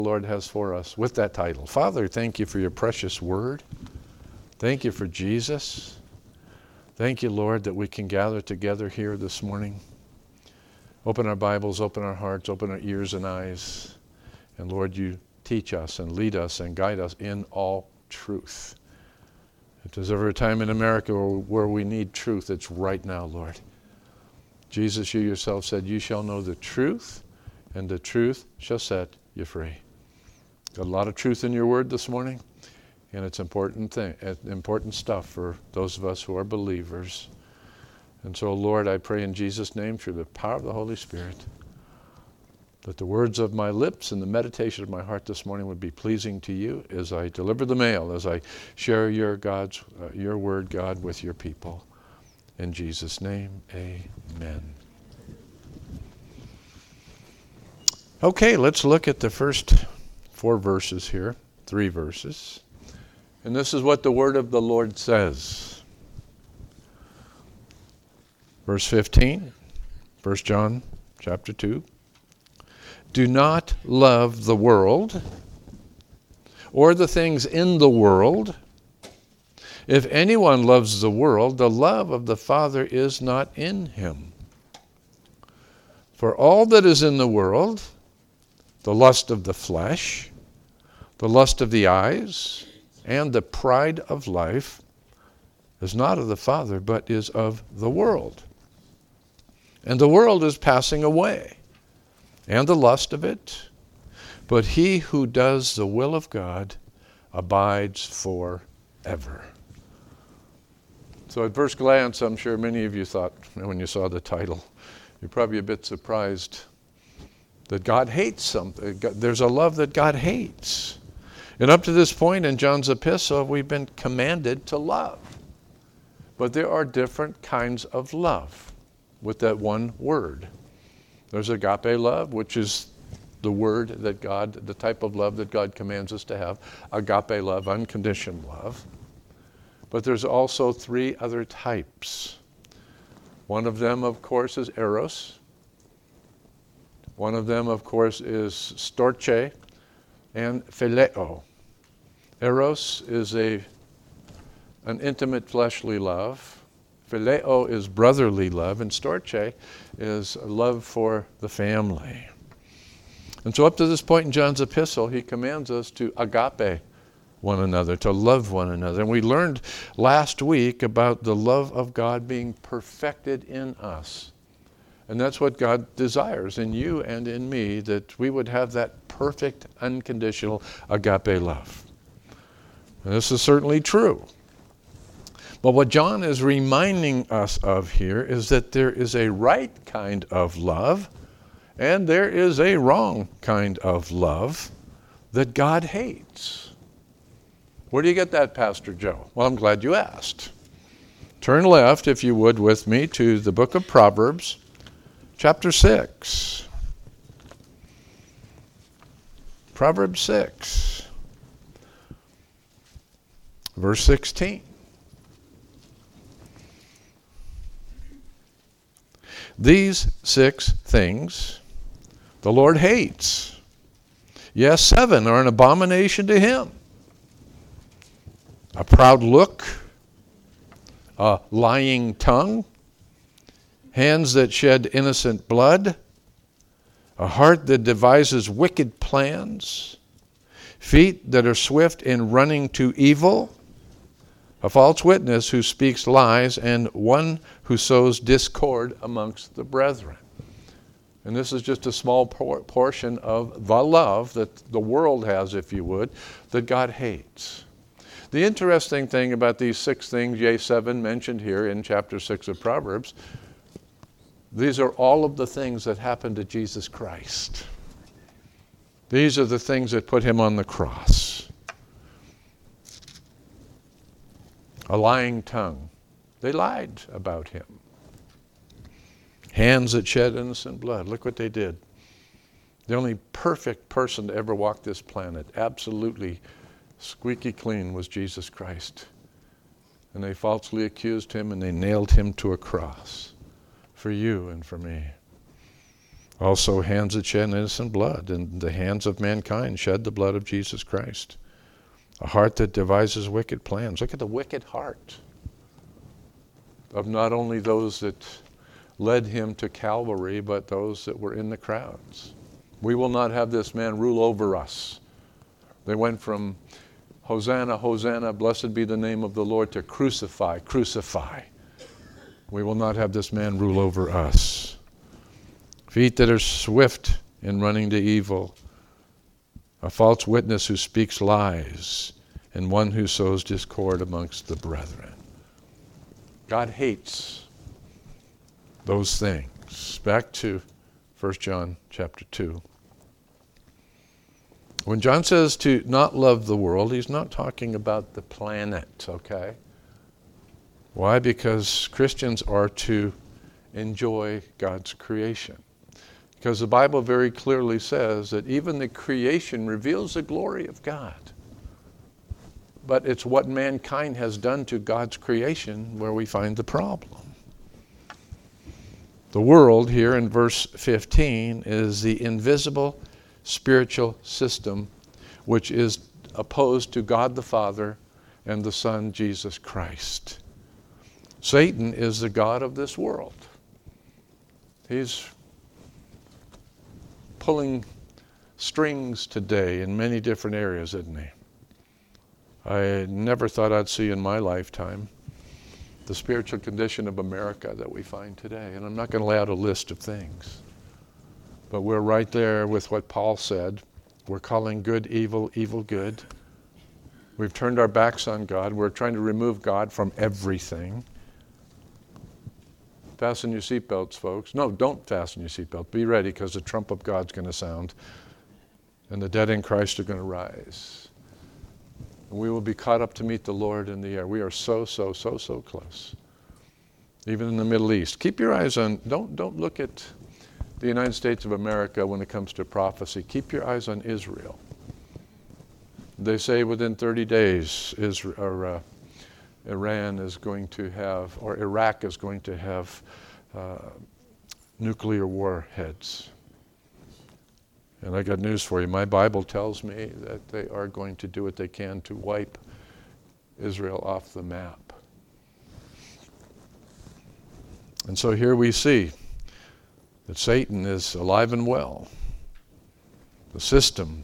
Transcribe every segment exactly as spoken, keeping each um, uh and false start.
the Lord has for us with that title. Father, thank you for your precious word. Thank you for Jesus. Thank you, Lord, that we can gather together here this morning. Open our Bibles, open our hearts, open our ears and eyes. And Lord, you teach us and lead us and guide us in all truth. If there's ever a time in America where we need truth, it's right now, Lord. Jesus, you yourself said, you shall know the truth, and the truth shall set you free. Got a lot of truth in your word this morning, and it's important thing, important stuff for those of us who are believers. And so, Lord, I pray in Jesus' name, through the power of the Holy Spirit, that the words of my lips and the meditation of my heart this morning would be pleasing to you as I deliver the mail, as I share your God's, uh, your word, God, with your people. In Jesus' name, amen. Okay, let's look at the first four verses here, three verses. And this is what the word of the Lord says. Verse fifteen, First John chapter two. Do not love the world or the things in the world. If anyone loves the world, the love of the Father is not in him. For all that is in the world, the lust of the flesh, the lust of the eyes, and the pride of life, is not of the Father, but is of the world. And the world is passing away, and the lust of it. But he who does the will of God abides forever. So at first glance, I'm sure many of you thought, when you saw the title, you're probably a bit surprised that God hates something. There's a love that God hates. And up to this point in John's epistle, we've been commanded to love. But there are different kinds of love with that one word. There's agape love, which is the word that God, the type of love that God commands us to have. Agape love, unconditional love. But there's also three other types. One of them, of course, is eros. One of them, of course, is storge and phileo. Eros is a an intimate fleshly love. Phileo is brotherly love, and storge is love for the family. And so up to this point in John's epistle, he commands us to agape one another, to love one another. And we learned last week about the love of God being perfected in us. And that's what God desires in you and in me, that we would have that perfect, unconditional agape love. And this is certainly true. But what John is reminding us of here is that there is a right kind of love, and there is a wrong kind of love that God hates. Where do you get that, Pastor Joe? Well, I'm glad you asked. Turn left, if you would, with me to the book of Proverbs, chapter six. Proverbs six, verse sixteen. These six things the Lord hates. Yes, seven are an abomination to him. A proud look, a lying tongue, hands that shed innocent blood, a heart that devises wicked plans, feet that are swift in running to evil, a false witness who speaks lies, and one who sows discord amongst the brethren. And this is just a small por- portion of the love that the world has, if you would, that God hates. The interesting thing about these six things, yea, seven, mentioned here in chapter six of Proverbs, these are all of the things that happened to Jesus Christ. These are the things that put him on the cross. A lying tongue. They lied about him. Hands that shed innocent blood. Look what they did. The only perfect person to ever walk this planet, absolutely squeaky clean, was Jesus Christ. And they falsely accused him and they nailed him to a cross for you and for me. Also hands that shed innocent blood, and the hands of mankind shed the blood of Jesus Christ. A heart that devises wicked plans. Look at the wicked heart of not only those that led him to Calvary, but those that were in the crowds. We will not have this man rule over us. They went from Hosanna, Hosanna, blessed be the name of the Lord, to crucify, crucify. We will not have this man rule over us. Feet that are swift in running to evil. A false witness who speaks lies, and one who sows discord amongst the brethren. God hates those things. Back to First John chapter two. When John says to not love the world, he's not talking about the planet, okay? Why? Because Christians are to enjoy God's creation. Because the Bible very clearly says that even the creation reveals the glory of God. But it's what mankind has done to God's creation where we find the problem. The world here in verse fifteen is the invisible spiritual system which is opposed to God the Father and the Son Jesus Christ. Satan is the god of this world. He's pulling strings today in many different areas, isn't he? I never thought I'd see in my lifetime the spiritual condition of America that we find today. And I'm not going to lay out a list of things. But we're right there with what Paul said. We're calling good evil, evil good. We've turned our backs on God. We're trying to remove God from everything. Fasten your seatbelts, folks. No, don't fasten your seatbelt. Be ready, because the trump of God's going to sound, and the dead in Christ are going to rise. And we will be caught up to meet the Lord in the air. We are so, so, so, so close. Even in the Middle East. Keep your eyes on, don't, don't look at the United States of America when it comes to prophecy. Keep your eyes on Israel. They say within thirty days, Israel, or, uh, Iran is going to have, or Iraq is going to have uh, nuclear warheads. And I got news for you. My Bible tells me that they are going to do what they can to wipe Israel off the map. And so here we see that Satan is alive and well. The system,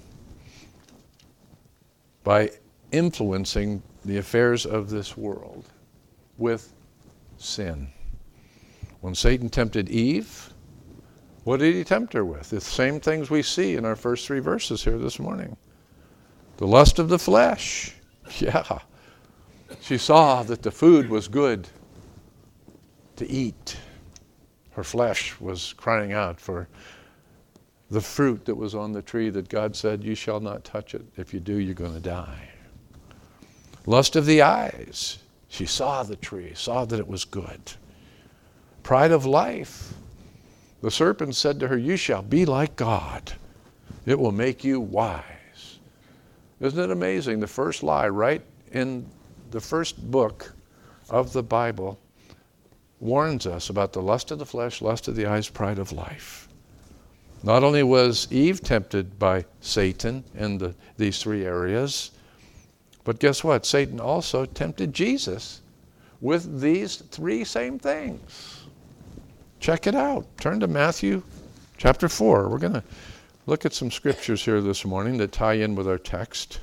by influencing the affairs of this world with sin. When Satan tempted Eve, what did he tempt her with? The same things we see in our first three verses here this morning. The lust of the flesh. Yeah. She saw that the food was good to eat. Her flesh was crying out for the fruit that was on the tree that God said, you shall not touch it. If you do, you're going to die. Lust of the eyes. She saw the tree, saw that it was good. Pride of life. The serpent said to her, you shall be like God. It will make you wise. Isn't it amazing? The first lie right in the first book of the Bible warns us about the lust of the flesh, lust of the eyes, pride of life. Not only was Eve tempted by Satan in the, these three areas, but guess what? Satan also tempted Jesus with these three same things. Check it out. Turn to Matthew chapter four. We're going to look at some scriptures here this morning that tie in with our text.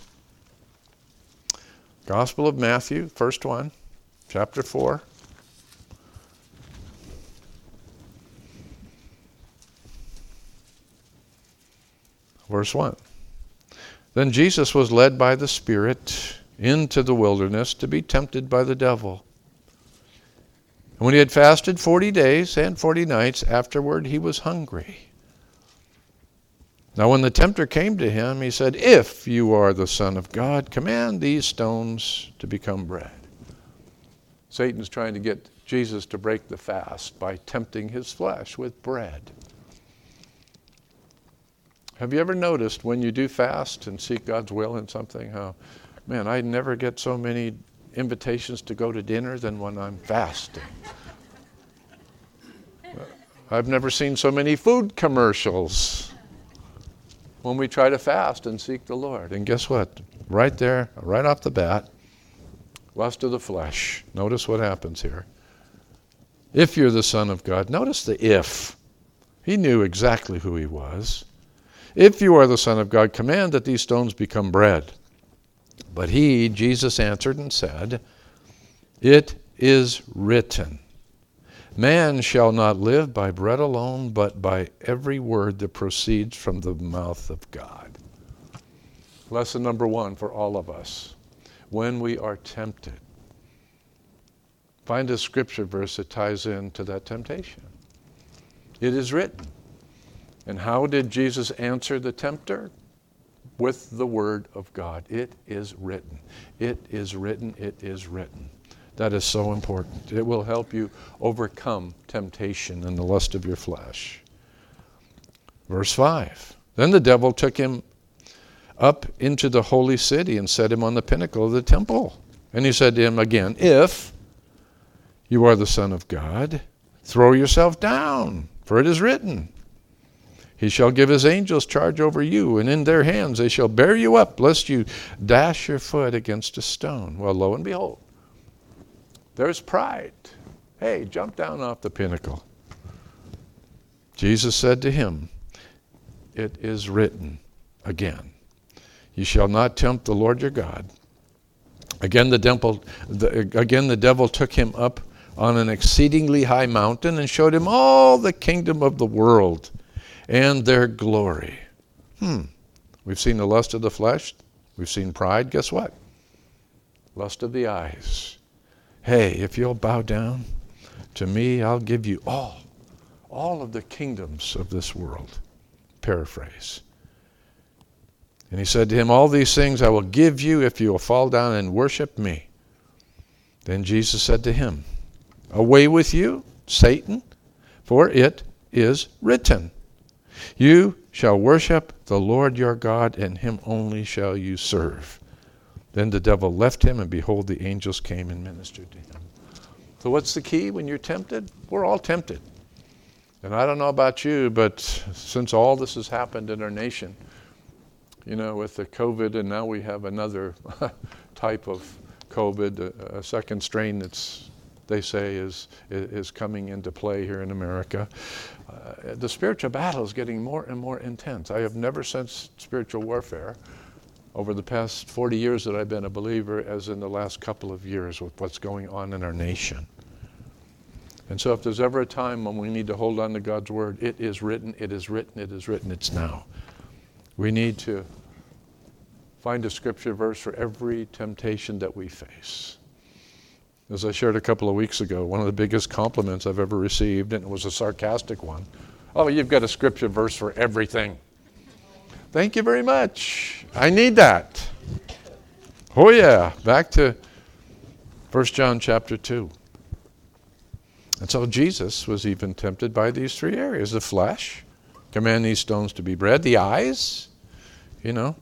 Gospel of Matthew, first one, chapter four. Verse one. Then Jesus was led by the Spirit into the wilderness to be tempted by the devil. And when he had fasted forty days and forty nights, afterward he was hungry. Now when the tempter came to him, he said, if you are the Son of God, command these stones to become bread. Satan's trying to get Jesus to break the fast by tempting his flesh with bread. Have you ever noticed when you do fast and seek God's will in something, how, man, I never get so many invitations to go to dinner than when I'm fasting. I've never seen so many food commercials when we try to fast and seek the Lord. And guess what? Right there, right off the bat, lust of the flesh. Notice what happens here. If you're the Son of God, notice the if. He knew exactly who he was. If you are the Son of God, command that these stones become bread. But he, Jesus, answered and said, it is written, man shall not live by bread alone, but by every word that proceeds from the mouth of God. Lesson number one for all of us. When we are tempted, find a scripture verse that ties into that temptation. It is written. And how did Jesus answer the tempter? With the word of God. It is written. It is written. It is written. That is so important. It will help you overcome temptation and the lust of your flesh. Verse five. Then the devil took him up into the holy city and set him on the pinnacle of the temple. And he said to him again, if you are the Son of God, throw yourself down, for it is written, he shall give his angels charge over you, and in their hands they shall bear you up, lest you dash your foot against a stone. Well, lo and behold, there's pride. Hey, jump down off the pinnacle. Jesus said to him, it is written again, you shall not tempt the Lord your God. Again the, devil, the, again the devil took him up on an exceedingly high mountain and showed him all the kingdom of the world and their glory. Hmm. We've seen the lust of the flesh. We've seen pride. Guess what? Lust of the eyes. Hey, if you'll bow down to me, I'll give you all, all of the kingdoms of this world. Paraphrase. And he said to him, all these things I will give you if you will fall down and worship me. Then Jesus said to him, away with you, Satan, for it is written, you shall worship the Lord your God, and him only shall you serve. Then the devil left him, and behold, the angels came and ministered to him. So what's the key when you're tempted? We're all tempted. And I don't know about you, but since all this has happened in our nation, you know, with the COVID, and now we have another type of COVID, a, a second strain that's, they say, is is coming into play here in America. Uh, the spiritual battle is getting more and more intense. I have never sensed spiritual warfare over the past forty years that I've been a believer as in the last couple of years with what's going on in our nation. And so if there's ever a time when we need to hold on to God's word, it is written, it is written, it is written, it's now. We need to find a scripture verse for every temptation that we face. As I shared a couple of weeks ago, one of the biggest compliments I've ever received, and it was a sarcastic one, oh, you've got a scripture verse for everything. Thank you very much. I need that. Oh yeah, back to First John chapter two. And so Jesus was even tempted by these three areas. The flesh, command these stones to be bread. The eyes, you know,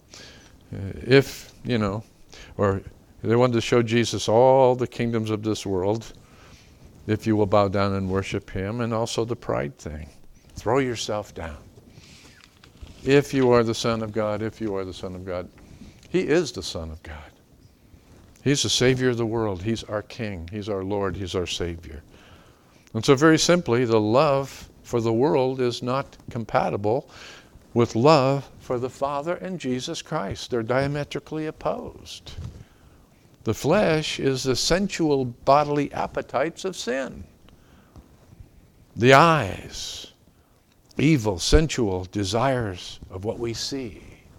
if, you know, or they wanted to show Jesus all the kingdoms of this world, if you will bow down and worship him, and also the pride thing. Throw yourself down. If you are the Son of God, if you are the Son of God. He is the Son of God. He's the Savior of the world. He's our King. He's our Lord. He's our Savior. And so very simply, the love for the world is not compatible with love for the Father and Jesus Christ. They're diametrically opposed. The flesh is the sensual bodily appetites of sin. The eyes, evil, sensual desires of what we see.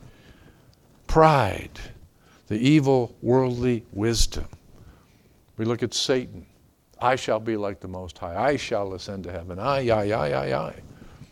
Pride, the evil worldly wisdom. We look at Satan. I shall be like the Most High. I shall ascend to heaven. I, I, I, I, I.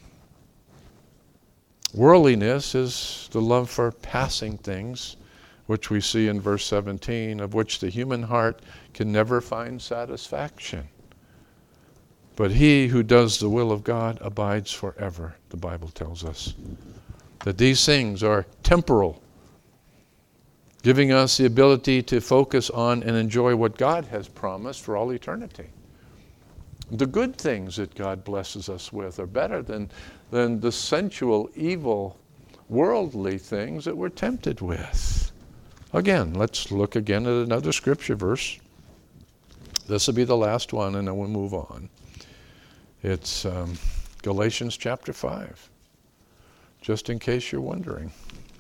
Worldliness is the love for passing things, which we see in verse seventeen, of which the human heart can never find satisfaction. But he who does the will of God abides forever, the Bible tells us. That these things are temporal, giving us the ability to focus on and enjoy what God has promised for all eternity. The good things that God blesses us with are better than, than the sensual, evil, worldly things that we're tempted with. Again, let's look again at another scripture verse. This will be the last one, and then we'll move on. It's um, Galatians chapter five, just in case you're wondering.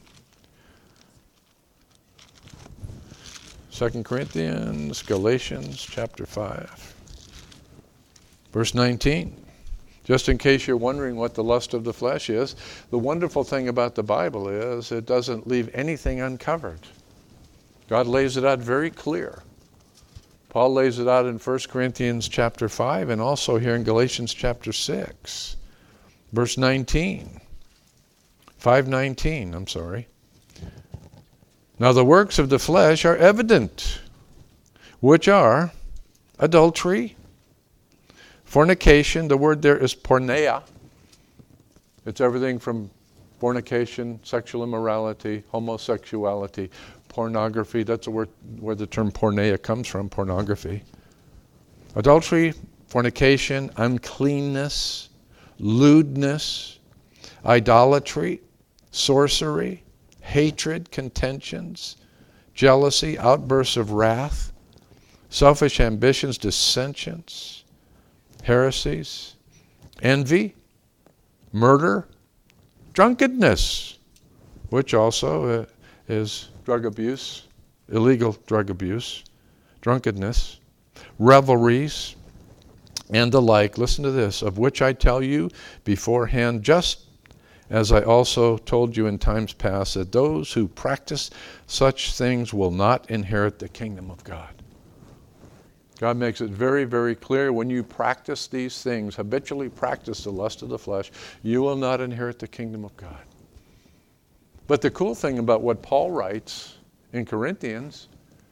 Second Corinthians, Galatians chapter five. Verse nineteen, just in case you're wondering what the lust of the flesh is, the wonderful thing about the Bible is it doesn't leave anything uncovered. God lays it out very clear. Paul lays it out in First Corinthians chapter five and also here in Galatians chapter six. Verse nineteen, five nineteen, I'm sorry. Now the works of the flesh are evident, which are adultery, fornication. The word there is porneia. It's everything from fornication, sexual immorality, homosexuality, pornography. That's where, where the term porneia comes from, pornography. Adultery, fornication, uncleanness, lewdness, idolatry, sorcery, hatred, contentions, jealousy, outbursts of wrath, selfish ambitions, dissensions, heresies, envy, murder, drunkenness, which also uh, is drug abuse, illegal drug abuse, drunkenness, revelries, and the like. Listen to this, of which I tell you beforehand, just as I also told you in times past, that those who practice such things will not inherit the kingdom of God. God makes it very, very clear, when you practice these things, habitually practice the lust of the flesh, you will not inherit the kingdom of God. But the cool thing about what Paul writes in Corinthians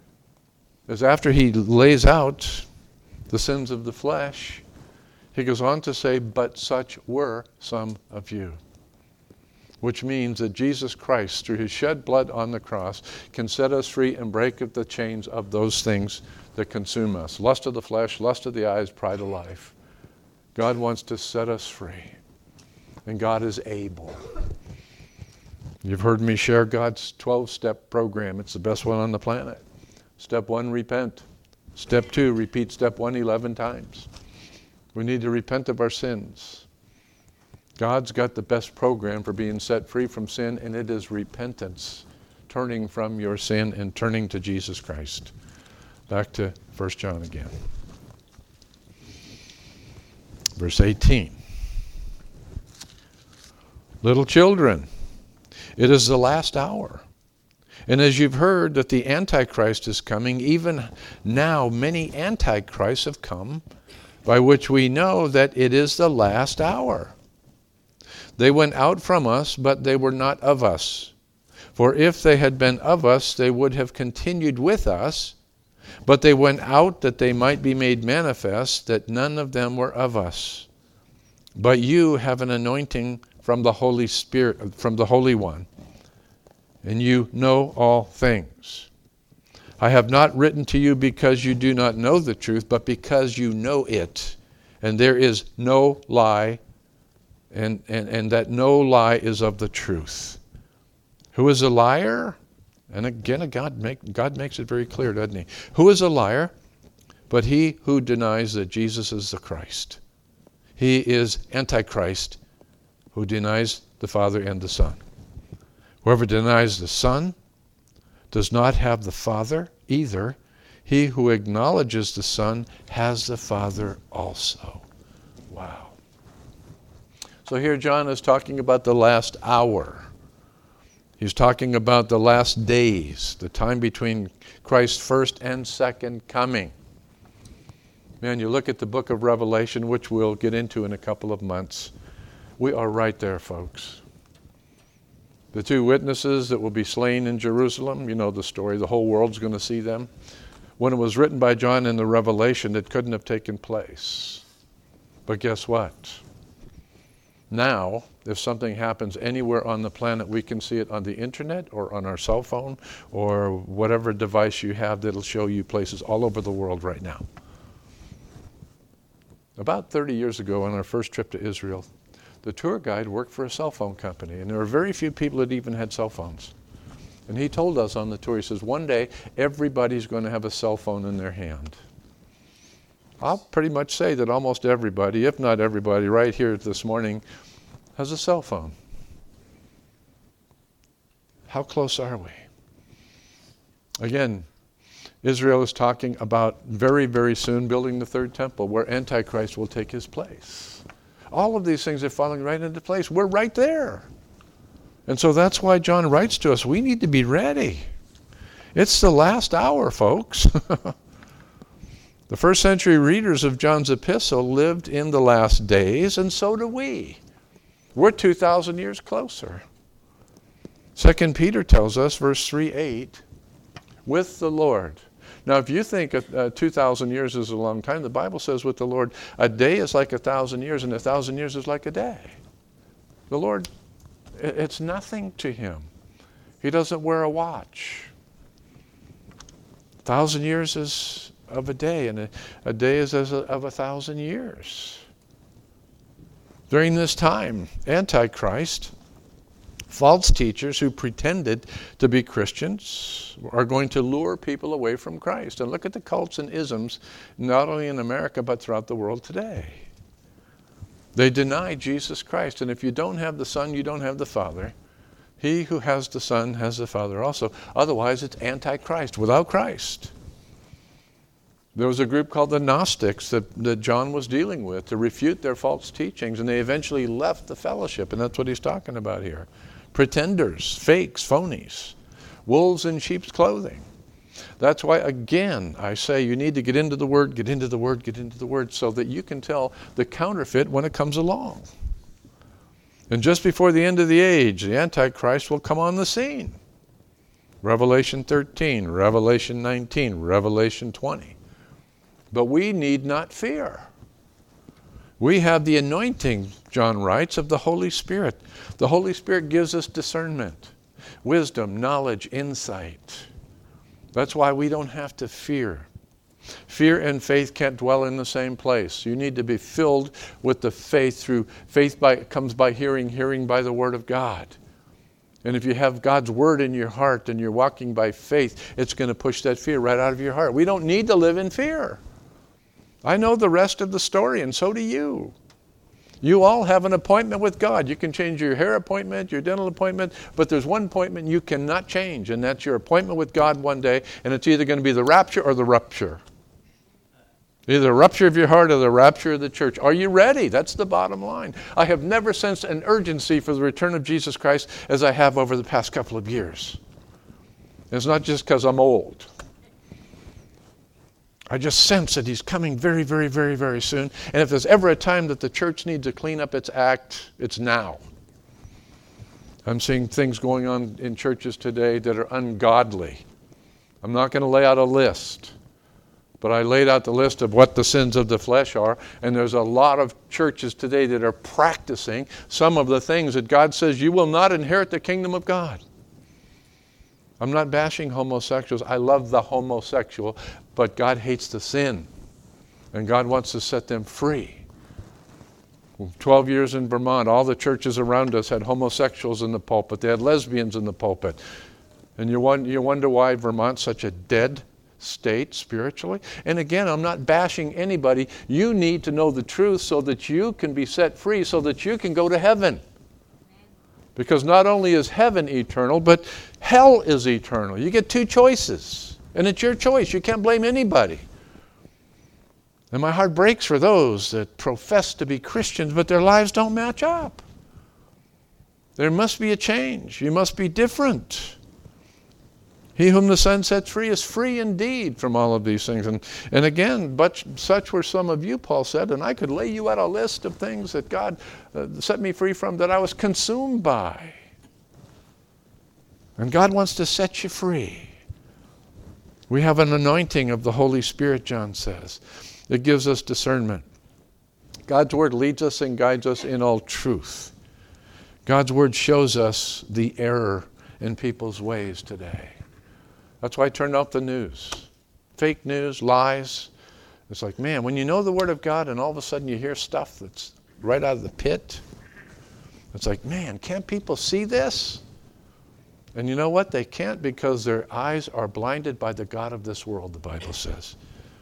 is after he lays out the sins of the flesh, he goes on to say, but such were some of you. Which means that Jesus Christ, through his shed blood on the cross, can set us free and break the chains of those things that consume us. Lust of the flesh, lust of the eyes, pride of life. God wants to set us free. And God is able. You've heard me share God's twelve-step program. It's the best one on the planet. Step one, repent. Step two, repeat step one eleven times. We need to repent of our sins. God's got the best program for being set free from sin, and it is repentance. Turning from your sin and turning to Jesus Christ. Back to First John again. Verse eighteen. Little children, it is the last hour. And as you've heard that the Antichrist is coming, even now many Antichrists have come, by which we know that it is the last hour. They went out from us, but they were not of us. For if they had been of us, they would have continued with us. But they went out that they might be made manifest that none of them were of us. But you have an anointing from the Holy Spirit, from the Holy One, and you know all things. I have not written to you because you do not know the truth, but because you know it, and there is no lie, and, and, and that no lie is of the truth. Who is a liar? And again, God, make, God makes it very clear, doesn't he? Who is a liar? But he who denies that Jesus is the Christ. He is Antichrist, who denies the Father and the Son. Whoever denies the Son does not have the Father either. He who acknowledges the Son has the Father also. Wow. So here John is talking about the last hour. He's talking about the last days, the time between Christ's first and second coming. Man, you look at the book of Revelation, which we'll get into in a couple of months. We are right there, folks. The two witnesses that will be slain in Jerusalem, you know the story, the whole world's going to see them. When it was written by John in the Revelation, it couldn't have taken place. But guess what? Now, if something happens anywhere on the planet, we can see it on the internet or on our cell phone or whatever device you have that'll show you places all over the world right now. About thirty years ago on our first trip to Israel, the tour guide worked for a cell phone company, and there were very few people that even had cell phones. And he told us on the tour, he says, one day everybody's going to have a cell phone in their hand. I'll pretty much say that almost everybody, if not everybody, right here this morning has a cell phone. How close are we? Again, Israel is talking about very, very soon building the third temple where Antichrist will take his place. All of these things are falling right into place. We're right there. And so that's why John writes to us, we need to be ready. It's the last hour, folks. The first century readers of John's epistle lived in the last days, and so do we. We're two thousand years closer. Second Peter tells us, verse three eight, with the Lord. Now, if you think uh, two thousand years is a long time, the Bible says with the Lord, a day is like a thousand years, and a thousand years is like a day. The Lord, it's nothing to him. He doesn't wear a watch. A thousand years is of a day, and a, a day is as a, of a thousand years. During this time, Antichrist, false teachers who pretended to be Christians, are going to lure people away from Christ. And look at the cults and isms, not only in America, but throughout the world today. They deny Jesus Christ, and if you don't have the Son, you don't have the Father. He who has the Son has the Father also. Otherwise, it's Antichrist, without Christ. There was a group called the Gnostics that, that John was dealing with to refute their false teachings, and they eventually left the fellowship, and that's what he's talking about here. Pretenders, fakes, phonies, wolves in sheep's clothing. That's why, again, I say you need to get into the Word, get into the Word, get into the Word, so that you can tell the counterfeit when it comes along. And just before the end of the age, the Antichrist will come on the scene. Revelation thirteen, Revelation nineteen, Revelation twenty. But we need not fear. We have the anointing, John writes, of the Holy Spirit. The Holy Spirit gives us discernment, wisdom, knowledge, insight. That's why we don't have to fear. Fear and faith can't dwell in the same place. You need to be filled with the faith through faith by comes by hearing, hearing by the Word of God. And if you have God's Word in your heart and you're walking by faith, it's going to push that fear right out of your heart. We don't need to live in fear. I know the rest of the story, and so do you. You all have an appointment with God. You can change your hair appointment, your dental appointment, but there's one appointment you cannot change, and that's your appointment with God one day, and it's either going to be the rapture or the rupture. Either the rupture of your heart or the rapture of the church. Are you ready? That's the bottom line. I have never sensed an urgency for the return of Jesus Christ as I have over the past couple of years. It's not just because I'm old. I just sense that he's coming very, very, very, very soon. And if there's ever a time that the church needs to clean up its act, it's now. I'm seeing things going on in churches today that are ungodly. I'm not going to lay out a list, but I laid out the list of what the sins of the flesh are, and there's a lot of churches today that are practicing some of the things that God says you will not inherit the kingdom of God. I'm not bashing homosexuals. I love the homosexual, but God hates the sin, and God wants to set them free. Twelve years in Vermont, all the churches around us had homosexuals in the pulpit. They had lesbians in the pulpit. And you wonder, you wonder why Vermont's such a dead state spiritually? And again, I'm not bashing anybody. You need to know the truth so that you can be set free, so that you can go to heaven. Because not only is heaven eternal, but hell is eternal. You get two choices, and it's your choice. You can't blame anybody. And my heart breaks for those that profess to be Christians, but their lives don't match up. There must be a change. You must be different. He whom the Son sets free is free indeed from all of these things. And, and again, but such were some of you, Paul said, and I could lay you out a list of things that God uh, set me free from that I was consumed by. And God wants to set you free. We have an anointing of the Holy Spirit, John says. It gives us discernment. God's Word leads us and guides us in all truth. God's Word shows us the error in people's ways today. That's why I turned off the news. Fake news, lies, It's like, man, when you know the Word of God and all of a sudden you hear stuff that's right out of the pit, it's like, man, can't people see this? And you know what? They can't, because their eyes are blinded by the god of this world, the Bible says.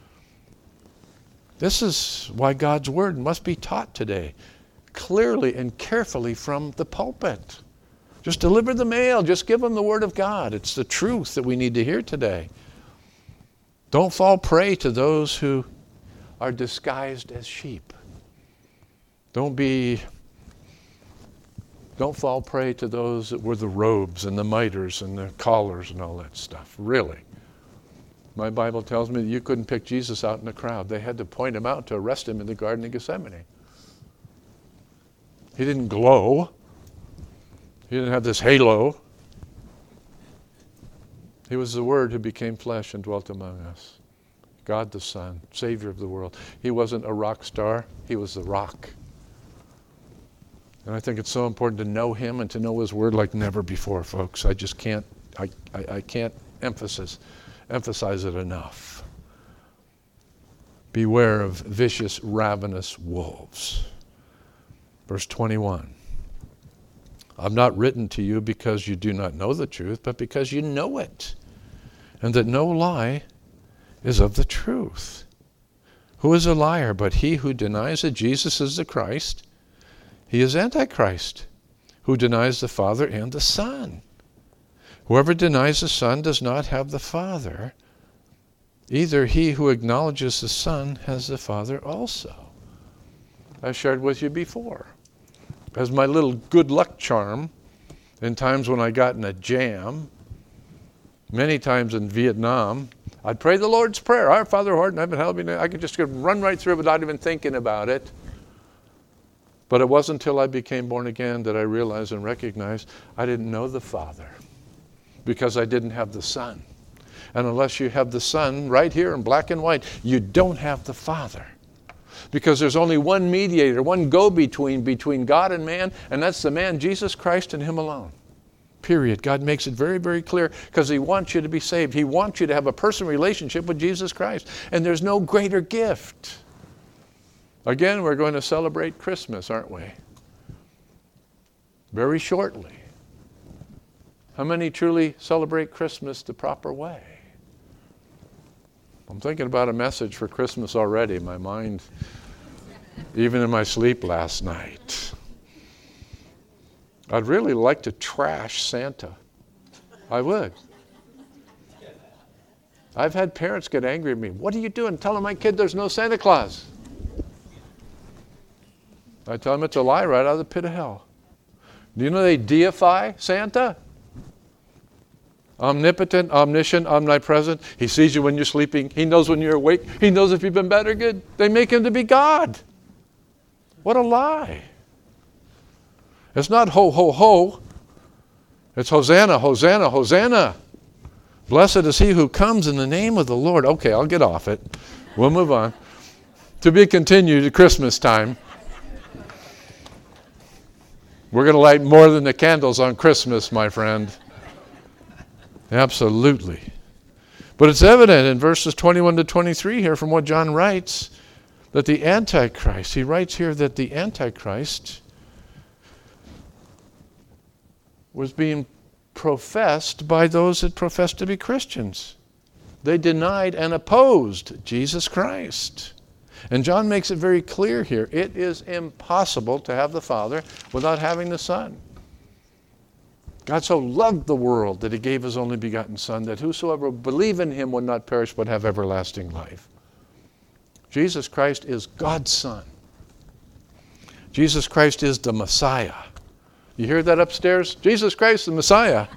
This is why God's Word must be taught today, clearly and carefully from the pulpit. Just deliver the mail. Just give them the Word of God. It's the truth that we need to hear today. Don't fall prey to those who are disguised as sheep. Don't be, don't fall prey to those that were the robes and the miters and the collars and all that stuff. Really. My Bible tells me that you couldn't pick Jesus out in the crowd. They had to point him out to arrest him in the Garden of Gethsemane. He didn't glow. He didn't have this halo. He was the Word who became flesh and dwelt among us. God the Son, Savior of the world. He wasn't a rock star. He was the rock. And I think it's so important to know Him and to know His Word like never before, folks. I just can't, I, I, I can't emphasize, emphasize it enough. Beware of vicious, ravenous wolves. Verse twenty-one. I've not written to you because you do not know the truth, but because you know it, and that no lie is of the truth. Who is a liar but he who denies that Jesus is the Christ? He is Antichrist, who denies the Father and the Son. Whoever denies the Son does not have the Father. Either he who acknowledges the Son has the Father also. I shared with you before. As my little good luck charm, in times when I got in a jam, many times in Vietnam, I'd pray the Lord's Prayer. Our Father who art in heaven, hallowed be thy name. I could just run right through it without even thinking about it. But it wasn't until I became born again that I realized and recognized I didn't know the Father because I didn't have the Son. And unless you have the Son right here in black and white, you don't have the Father. Because there's only one mediator, one go-between between God and man, and that's the man Jesus Christ and Him alone. Period. God makes it very, very clear because He wants you to be saved. He wants you to have a personal relationship with Jesus Christ. And there's no greater gift. Again, we're going to celebrate Christmas, aren't we? Very shortly. How many truly celebrate Christmas the proper way? I'm thinking about a message for Christmas already. My mind, even in my sleep last night. I'd really like to trash Santa. I would. I've had parents get angry at me. What are you doing? Telling my kid there's no Santa Claus. I tell them it's a lie right out of the pit of hell. Do you know they deify Santa? Omnipotent, omniscient, omnipresent. He sees you when you're sleeping. He knows when you're awake. He knows if you've been bad or good. They make Him to be God. What a lie. It's not ho, ho, ho. It's Hosanna, Hosanna, Hosanna. Blessed is he who comes in the name of the Lord. Okay, I'll get off it. We'll move on. To be continued at Christmas time. We're going to light more than the candles on Christmas, my friend. Absolutely. But it's evident in verses twenty-one to twenty-three here from what John writes that the Antichrist, he writes here that the Antichrist was being professed by those that professed to be Christians. They denied and opposed Jesus Christ. And John makes it very clear here. It is impossible to have the Father without having the Son. God so loved the world that He gave His only begotten Son, that whosoever would believe in Him would not perish but have everlasting life. Jesus Christ is God's Son. Jesus Christ is the Messiah. You hear that upstairs? Jesus Christ, the Messiah.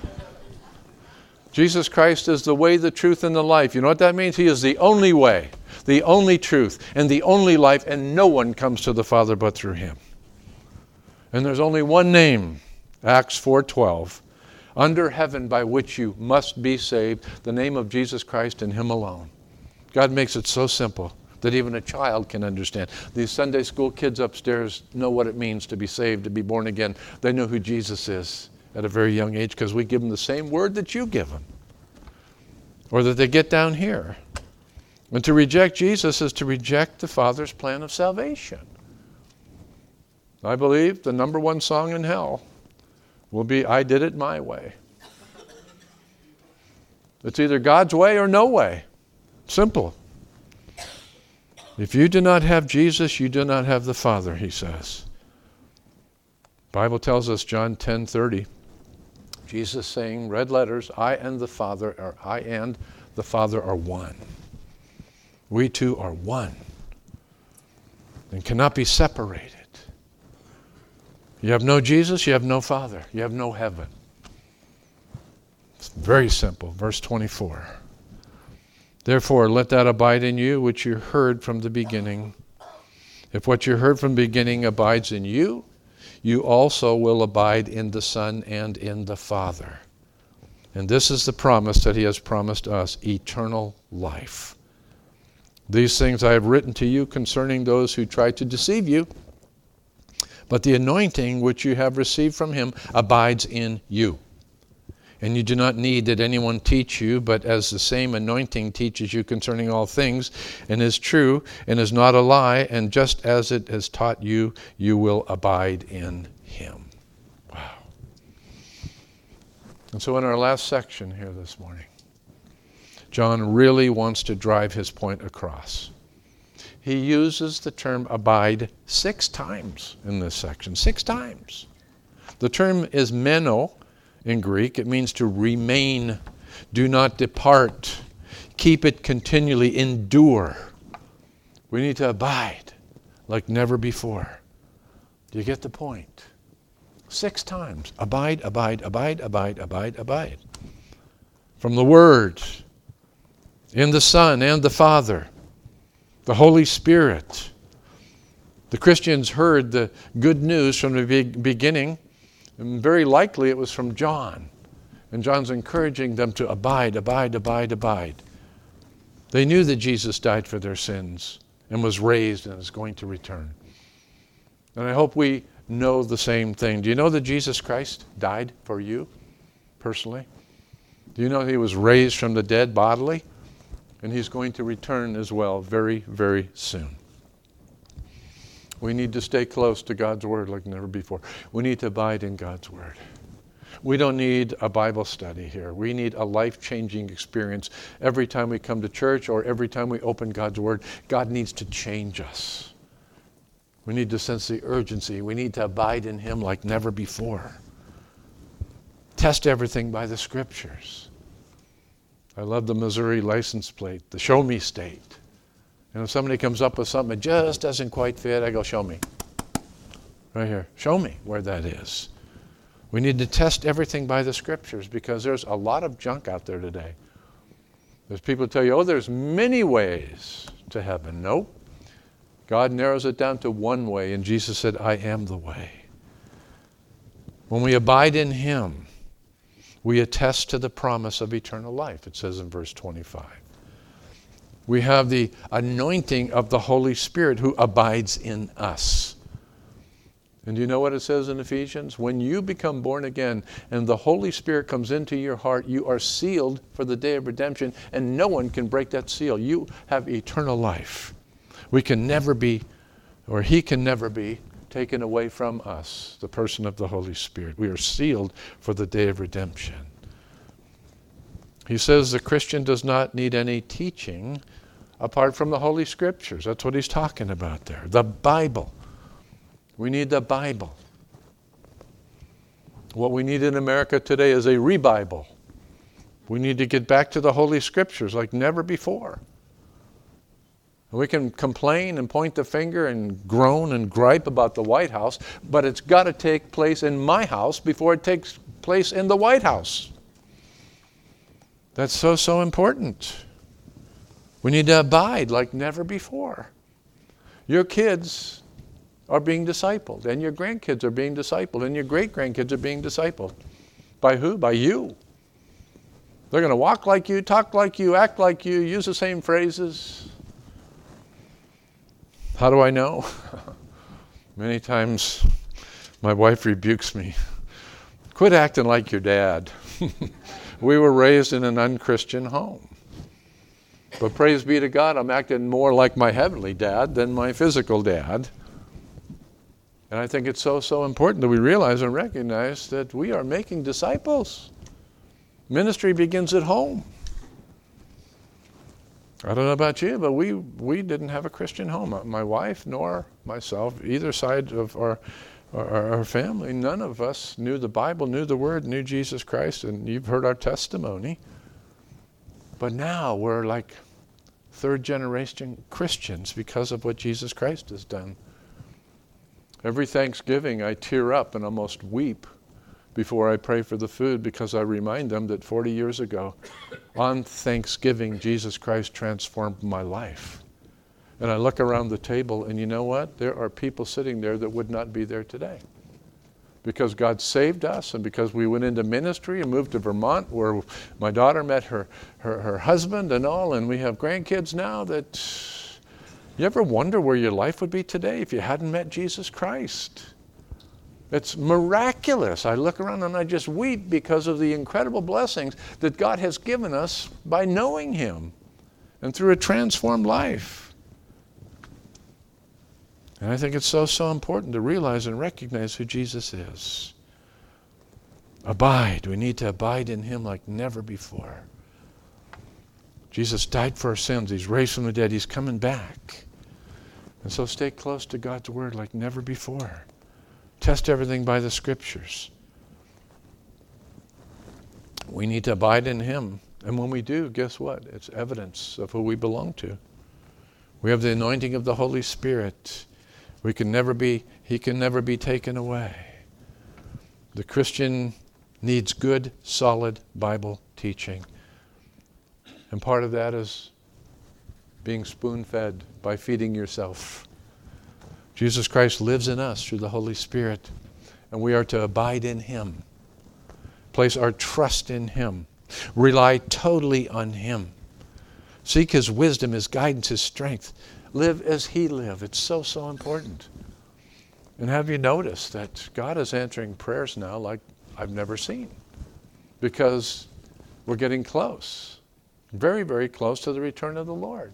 Jesus Christ is the way, the truth, and the life. You know what that means? He is the only way, the only truth, and the only life, and no one comes to the Father but through Him. And there's only one name, Acts four twelve, under heaven by which you must be saved, the name of Jesus Christ and Him alone. God makes it so simple that even a child can understand. These Sunday school kids upstairs know what it means to be saved, to be born again. They know who Jesus is at a very young age because we give them the same word that you give them, or that they get down here. And to reject Jesus is to reject the Father's plan of salvation. I believe the number one song in hell will be, I Did It My Way. It's either God's way or no way. Simple. If you do not have Jesus, you do not have the Father, he says. The Bible tells us, John ten thirty, Jesus saying, red letters, I and the Father, or I and the Father are one. We two are one and cannot be separated. You have no Jesus, you have no Father. You have no heaven. It's very simple. Verse twenty-four. Therefore, let that abide in you which you heard from the beginning. If what you heard from the beginning abides in you, you also will abide in the Son and in the Father. And this is the promise that he has promised us, eternal life. These things I have written to you concerning those who try to deceive you. But the anointing which you have received from him abides in you. And you do not need that anyone teach you, but as the same anointing teaches you concerning all things, and is true, and is not a lie, and just as it has taught you, you will abide in him. Wow. And so in our last section here this morning, John really wants to drive his point across. He uses the term abide six times in this section. Six times. The term is meno in Greek. It means to remain, do not depart, keep it continually, endure. We need to abide like never before. Do you get the point? Six times. Abide, abide, abide, abide, abide, abide. From the Word, in the Son and the Father, the Holy Spirit. The Christians heard the good news from the beginning, and very likely it was from John. And John's encouraging them to abide, abide, abide, abide. They knew that Jesus died for their sins and was raised and is going to return. And I hope we know the same thing. Do you know that Jesus Christ died for you personally? Do you know he was raised from the dead bodily? And he's going to return as well very, very soon. We need to stay close to God's Word like never before. We need to abide in God's Word. We don't need a Bible study here. We need a life-changing experience every time we come to church or every time we open God's Word. God needs to change us. We need to sense the urgency. We need to abide in him like never before. Test everything by the Scriptures. I love the Missouri license plate, the show me state. And if somebody comes up with something that just doesn't quite fit, I go, show me. Right here. Show me where that is. We need to test everything by the Scriptures because there's a lot of junk out there today. There's people who tell you, oh, there's many ways to heaven. Nope. God narrows it down to one way, and Jesus said, I am the way. When we abide in him, we attest to the promise of eternal life, it says in verse twenty-five. We have the anointing of the Holy Spirit who abides in us. And do you know what it says in Ephesians? When you become born again and the Holy Spirit comes into your heart, you are sealed for the day of redemption, and no one can break that seal. You have eternal life. We can never be, or he can never be, taken away from us, the person of the Holy Spirit. We are sealed for the day of redemption. He says the Christian does not need any teaching apart from the Holy Scriptures. That's what he's talking about there. The Bible. We need the Bible. What we need in America today is a re-Bible. We need to get back to the Holy Scriptures like never before. We can complain and point the finger and groan and gripe about the White House, but it's got to take place in my house before it takes place in the White House. That's so, so important. We need to abide like never before. Your kids are being discipled, and your grandkids are being discipled, and your great-grandkids are being discipled. By who? By you. They're going to walk like you, talk like you, act like you, use the same phrases. How do I know? Many times my wife rebukes me. Quit acting like your dad. We were raised in an unchristian home. But praise be to God, I'm acting more like my heavenly dad than my physical dad. And I think it's so, so important that we realize and recognize that we are making disciples. Ministry begins at home. I don't know about you, but we, we didn't have a Christian home. My wife nor myself, either side of our, our, our family, none of us knew the Bible, knew the Word, knew Jesus Christ, and you've heard our testimony. But now we're like third generation Christians because of what Jesus Christ has done. Every Thanksgiving I tear up and almost weep before I pray for the food because I remind them that forty years ago on Thanksgiving Jesus Christ transformed my life. And I look around the table and you know what? There are people sitting there that would not be there today. Because God saved us and because we went into ministry and moved to Vermont where my daughter met her, her, her husband and all, and we have grandkids now that you ever wonder where your life would be today if you hadn't met Jesus Christ? It's miraculous. I look around and I just weep because of the incredible blessings that God has given us by knowing Him and through a transformed life. And I think it's so, so important to realize and recognize who Jesus is. Abide. We need to abide in Him like never before. Jesus died for our sins. He's raised from the dead. He's coming back. And so stay close to God's Word like never before. Test everything by the Scriptures. We need to abide in Him. And when we do, guess what? It's evidence of who we belong to. We have the anointing of the Holy Spirit. We can never be, He can never be taken away. The Christian needs good, solid Bible teaching. And part of that is being spoon-fed by feeding yourself. Jesus Christ lives in us through the Holy Spirit, and we are to abide in Him. Place our trust in Him. Rely totally on Him. Seek His wisdom, His guidance, His strength. Live as He lived. It's so, so important. And have you noticed that God is answering prayers now like I've never seen? Because we're getting close. Very, very close to the return of the Lord.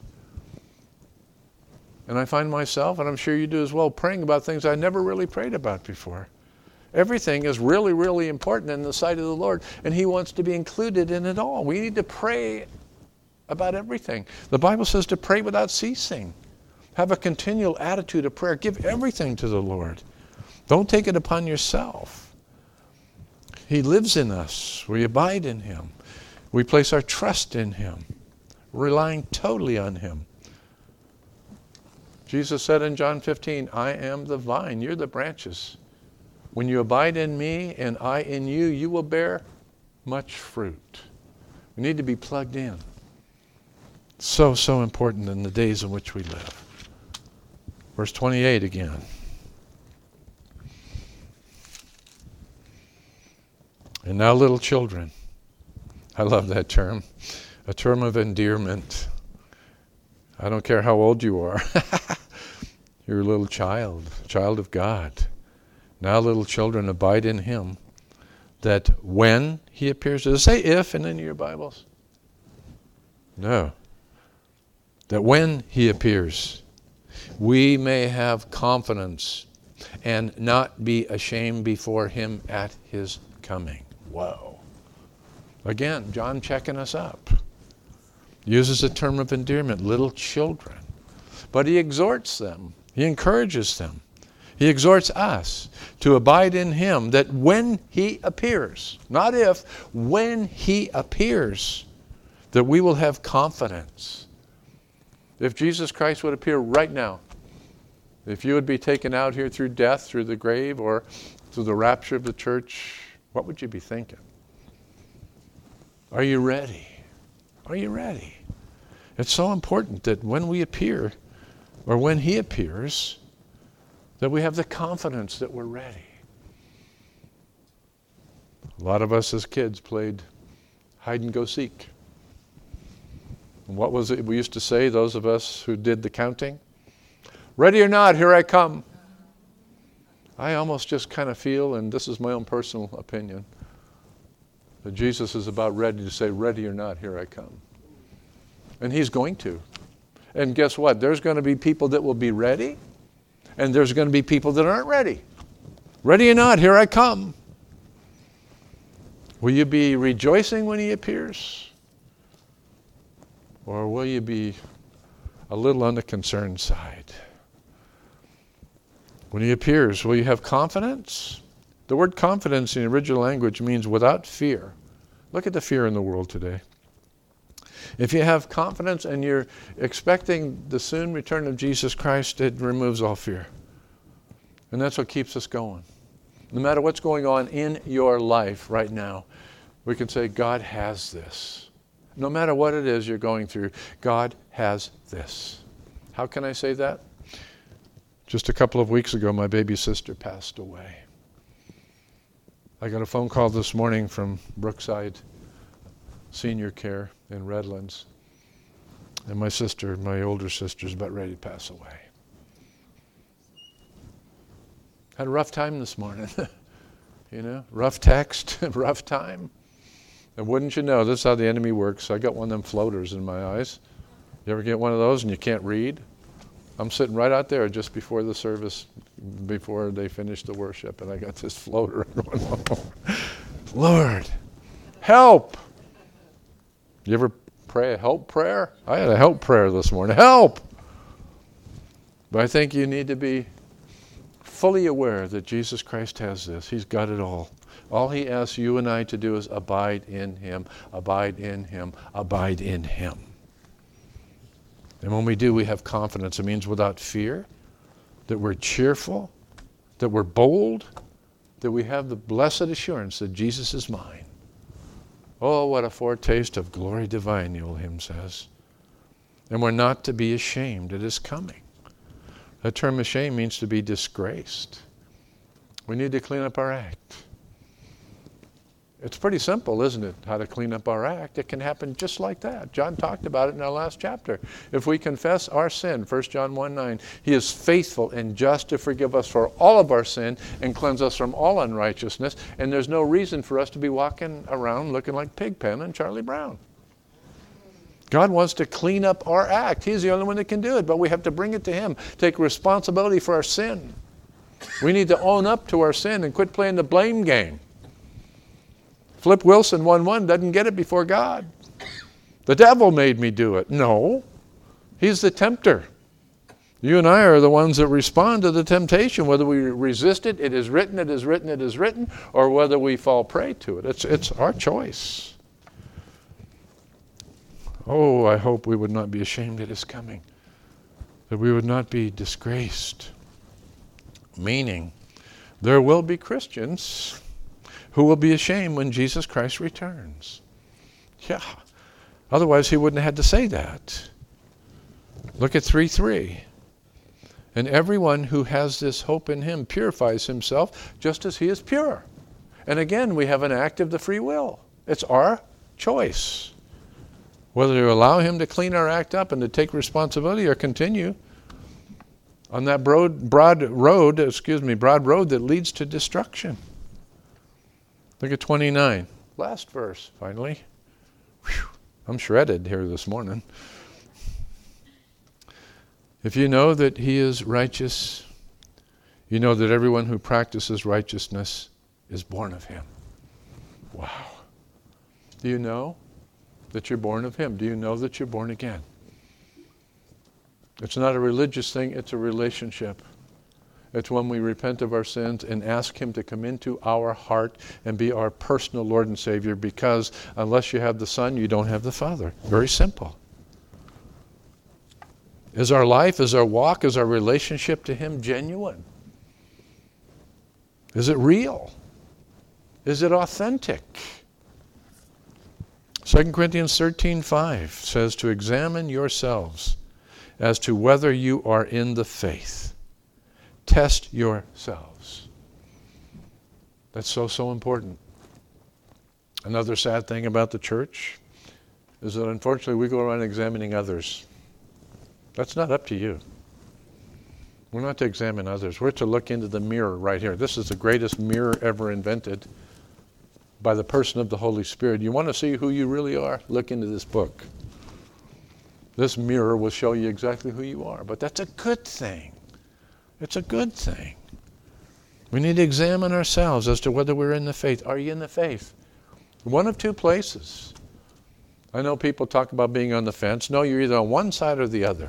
And I find myself, and I'm sure you do as well, praying about things I never really prayed about before. Everything is really, really important in the sight of the Lord, and He wants to be included in it all. We need to pray about everything. The Bible says to pray without ceasing. Have a continual attitude of prayer. Give everything to the Lord. Don't take it upon yourself. He lives in us. We abide in Him. We place our trust in Him, relying totally on Him. Jesus said in John fifteen, I am the vine, you're the branches. When you abide in me and I in you, you will bear much fruit. We need to be plugged in. So, so important in the days in which we live. Verse twenty-eight again. And now, little children. I love that term. A term of endearment. I don't care how old you are. You're a little child, a child of God. Now, little children, abide in Him, that when He appears, does it say if in any of your Bibles? No. That when He appears, we may have confidence and not be ashamed before Him at His coming. Whoa. Again, John checking us up. Uses a term of endearment, little children. But he exhorts them. He encourages them. He exhorts us to abide in Him, that when He appears, not if, when He appears, that we will have confidence. If Jesus Christ would appear right now, if you would be taken out here through death, through the grave, or through the rapture of the church, what would you be thinking? Are you ready? Are you ready? It's so important that when we appear, or when He appears, that we have the confidence that we're ready. A lot of us as kids played hide and go seek. And what was it we used to say, those of us who did the counting? Ready or not, here I come. I almost just kind of feel, and this is my own personal opinion, that Jesus is about ready to say, ready or not, here I come. And he's going to. And guess what? There's going to be people that will be ready, and there's going to be people that aren't ready. Ready or not, here I come. Will you be rejoicing when he appears? Or will you be a little on the concerned side? When he appears, will you have confidence? The word confidence in the original language means without fear. Look at the fear in the world today. If you have confidence and you're expecting the soon return of Jesus Christ, it removes all fear. And that's what keeps us going. No matter what's going on in your life right now, we can say, God has this. No matter what it is you're going through, God has this. How can I say that? Just a couple of weeks ago, my baby sister passed away. I got a phone call this morning from Brookside Senior Care in Redlands. And my sister, my older sister, is about ready to pass away. Had a rough time this morning. You know, rough text, rough time. And wouldn't you know, this is how the enemy works. I got one of them floaters in my eyes. You ever get one of those and you can't read? I'm sitting right out there just before the service, before they finish the worship, and I got this floater going, oh, Lord, help! You ever pray a help prayer? I had a help prayer this morning. Help! But I think you need to be fully aware that Jesus Christ has this. He's got it all. All he asks you and I to do is abide in him, abide in him, abide in him. And when we do, we have confidence. It means without fear, that we're cheerful, that we're bold, that we have the blessed assurance that Jesus is mine. Oh, what a foretaste of glory divine, the old hymn says. And we're not to be ashamed. It is coming. The term ashamed means to be disgraced. We need to clean up our act. It's pretty simple, isn't it, how to clean up our act? It can happen just like that. John talked about it in our last chapter. If we confess our sin, First John one nine, he is faithful and just to forgive us for all of our sin and cleanse us from all unrighteousness. And there's no reason for us to be walking around looking like Pigpen and Charlie Brown. God wants to clean up our act. He's the only one that can do it, but we have to bring it to him. Take responsibility for our sin. We need to own up to our sin and quit playing the blame game. Flip Wilson one one doesn't get it before God. The devil made me do it. No, he's the tempter. You and I are the ones that respond to the temptation, whether we resist it, it is written, it is written, it is written, or whether we fall prey to it. It's, it's our choice. Oh, I hope we would not be ashamed it is coming, that we would not be disgraced. Meaning, there will be Christians who will be ashamed when Jesus Christ returns. Yeah. Otherwise, he wouldn't have had to say that. Look at three three. And everyone who has this hope in him purifies himself just as he is pure. And again, we have an act of the free will. It's our choice. Whether to allow him to clean our act up and to take responsibility or continue on that broad, broad road, excuse me, broad road that leads to destruction. Look at twenty-nine. Last verse, finally. Whew, I'm shredded here this morning. If you know that he is righteous, you know that everyone who practices righteousness is born of him. Wow. Do you know that you're born of him? Do you know that you're born again? It's not a religious thing, it's a relationship. It's when we repent of our sins and ask him to come into our heart and be our personal Lord and Savior, because unless you have the Son, you don't have the Father. Very simple. Is our life, is our walk, is our relationship to him genuine? Is it real? Is it authentic? Second Corinthians thirteen five says to examine yourselves as to whether you are in the faith. Test yourselves. That's so, so important. Another sad thing about the church is that unfortunately we go around examining others. That's not up to you. We're not to examine others. We're to look into the mirror right here. This is the greatest mirror ever invented by the person of the Holy Spirit. You want to see who you really are? Look into this book. This mirror will show you exactly who you are. But that's a good thing. It's a good thing. We need to examine ourselves as to whether we're in the faith. Are you in the faith? One of two places. I know people talk about being on the fence. No, you're either on one side or the other.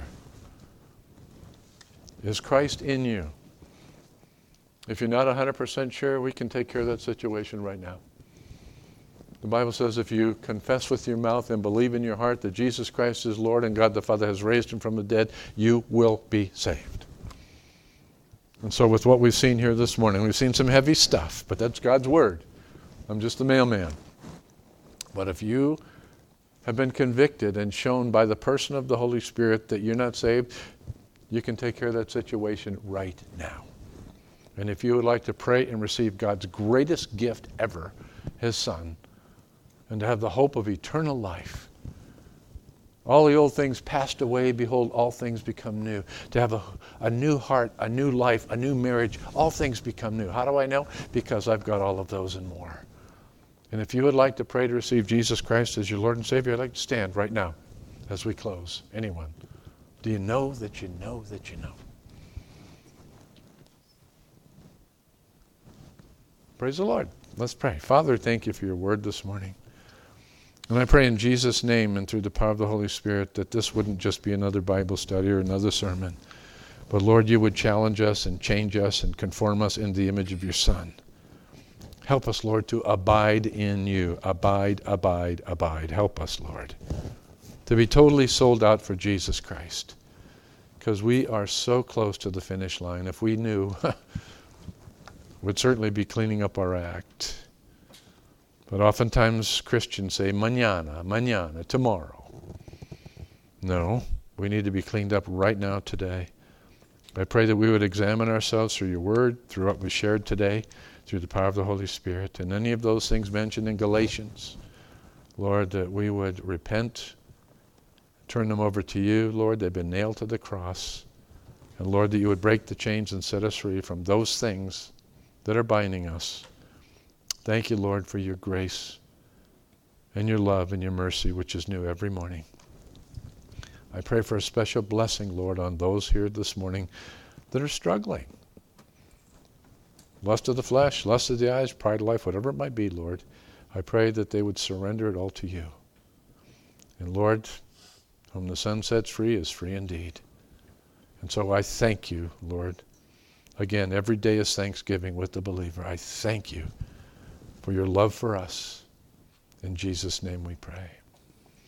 Is Christ in you? If you're not one hundred percent sure, we can take care of that situation right now. The Bible says if you confess with your mouth and believe in your heart that Jesus Christ is Lord and God the Father has raised him from the dead, you will be saved. And so with what we've seen here this morning, we've seen some heavy stuff, but that's God's word. I'm just the mailman. But if you have been convicted and shown by the person of the Holy Spirit that you're not saved, you can take care of that situation right now. And if you would like to pray and receive God's greatest gift ever, his Son, and to have the hope of eternal life, all the old things passed away, behold, all things become new. To have a, a new heart, a new life, a new marriage, all things become new. How do I know? Because I've got all of those and more. And if you would like to pray to receive Jesus Christ as your Lord and Savior, I'd like to stand right now as we close. Anyone? Do you know that you know that you know? Praise the Lord. Let's pray. Father, thank you for your word this morning. And I pray in Jesus' name and through the power of the Holy Spirit that this wouldn't just be another Bible study or another sermon. But Lord, you would challenge us and change us and conform us in the image of your Son. Help us, Lord, to abide in you. Abide, abide, abide. Help us, Lord, to be totally sold out for Jesus Christ. Because we are so close to the finish line. If we knew, we'd certainly be cleaning up our act. But oftentimes Christians say, mañana, mañana, tomorrow. No, we need to be cleaned up right now, today. I pray that we would examine ourselves through your word, through what we shared today, through the power of the Holy Spirit, and any of those things mentioned in Galatians. Lord, that we would repent, turn them over to you. Lord, they've been nailed to the cross. And Lord, that you would break the chains and set us free from those things that are binding us. Thank you, Lord, for your grace and your love and your mercy, which is new every morning. I pray for a special blessing, Lord, on those here this morning that are struggling. Lust of the flesh, lust of the eyes, pride of life, whatever it might be, Lord. I pray that they would surrender it all to you. And Lord, whom the Son sets free is free indeed. And so I thank you, Lord. Again, every day is Thanksgiving with the believer. I thank you for your love for us. In Jesus' name we pray.